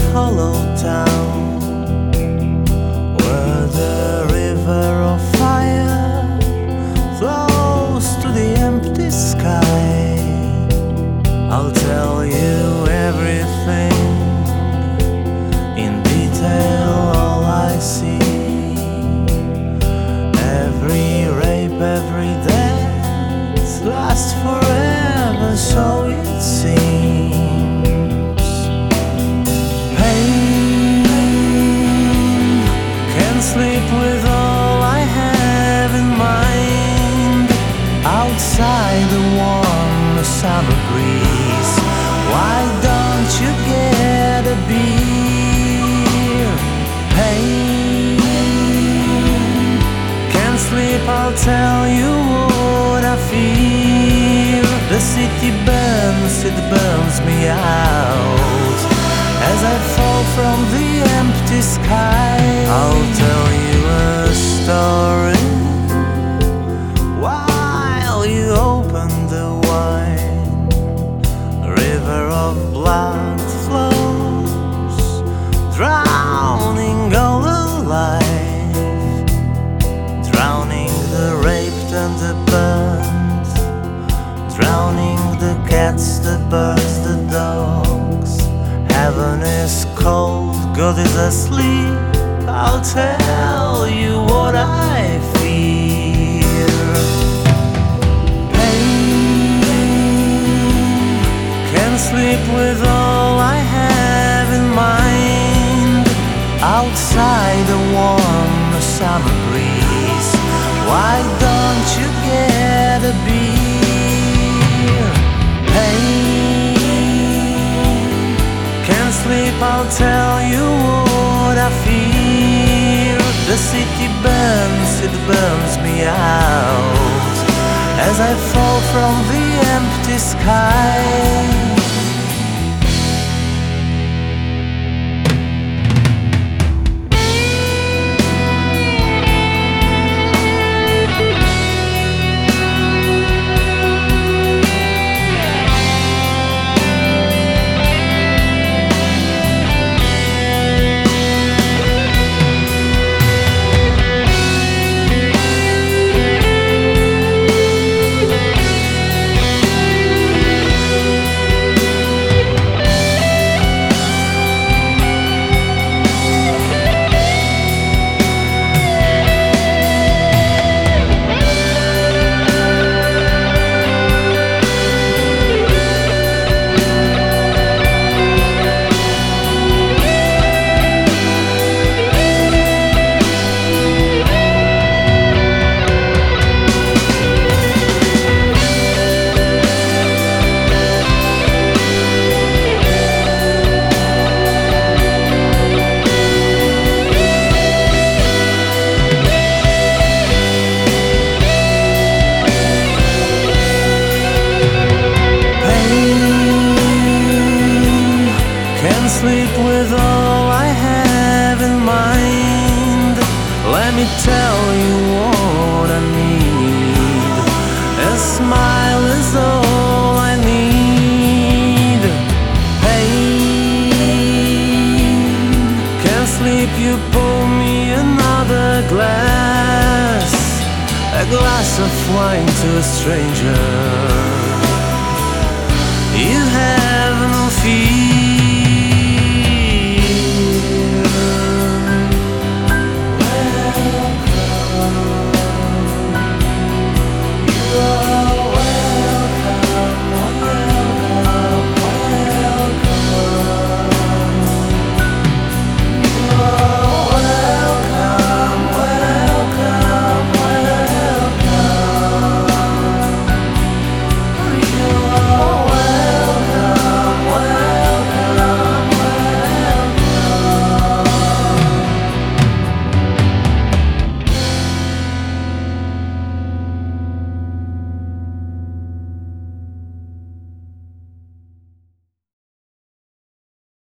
hollow town, where the river of fire flows to the empty sky. I'll tell you everything in detail, all I see. Every rape, every death lasts forever, so it seems. Pain can't sleep with all I have in mind. Outside the warm summer breeze, why don't you get a beer? Pain can't sleep, I'll tell you what I feel. The city burns, it burns me out as I fall from the empty sky. I'll tell you a story while you open the wine. A river of blood flows, drowning all alive, drowning the raped and the burned, drowning the cats, the birds, the dogs. Heaven is cold, God is asleep. I'll tell you what I fear. Pain can't sleep with all I have in mind. Outside the warm summer breeze, why don't you get a beer? Pain can't sleep, I'll tell you what I feel. The city burns, it burns me out as I fall from the empty sky. Can't sleep with all I have in mind. Let me tell you what I need. A smile is all I need. Pain can't sleep, you pour me another glass, a glass of wine to a stranger. You have no fear.